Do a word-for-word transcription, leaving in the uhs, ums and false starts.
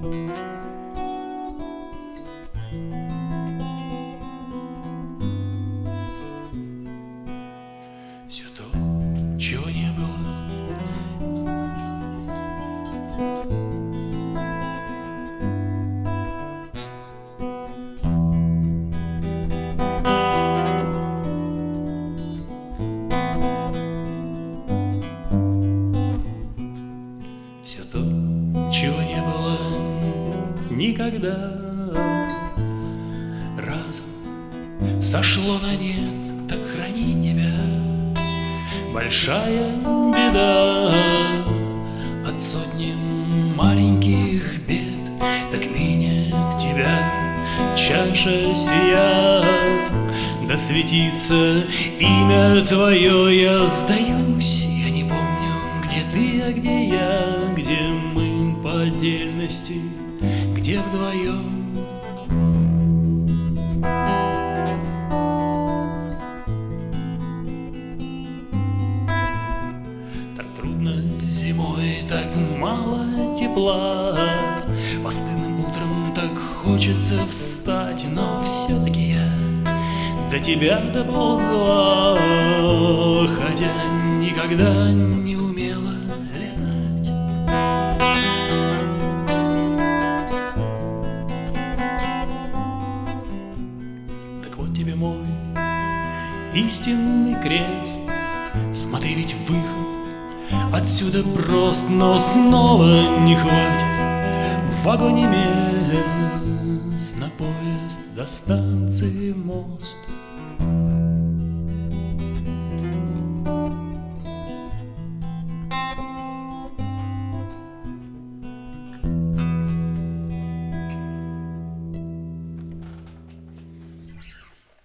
Все то, чего не было. Все то, чего не было никогда, разом сошло на нет, так храни тебя. Большая беда от сотни маленьких бед, так меня в тебя чаша сия. Да светится имя твое, я сдаюсь, я не помню, где ты, а где я, где мы по отдельности, где вдвоем. Зимой так мало тепла, постылым утром так хочется встать, но все-таки я до тебя доползла, хотя никогда не умела летать. Так вот тебе мой истинный крест, смотри, ведь выход отсюда прост, но снова не хватит в вагоне мест на поезд до станции мост.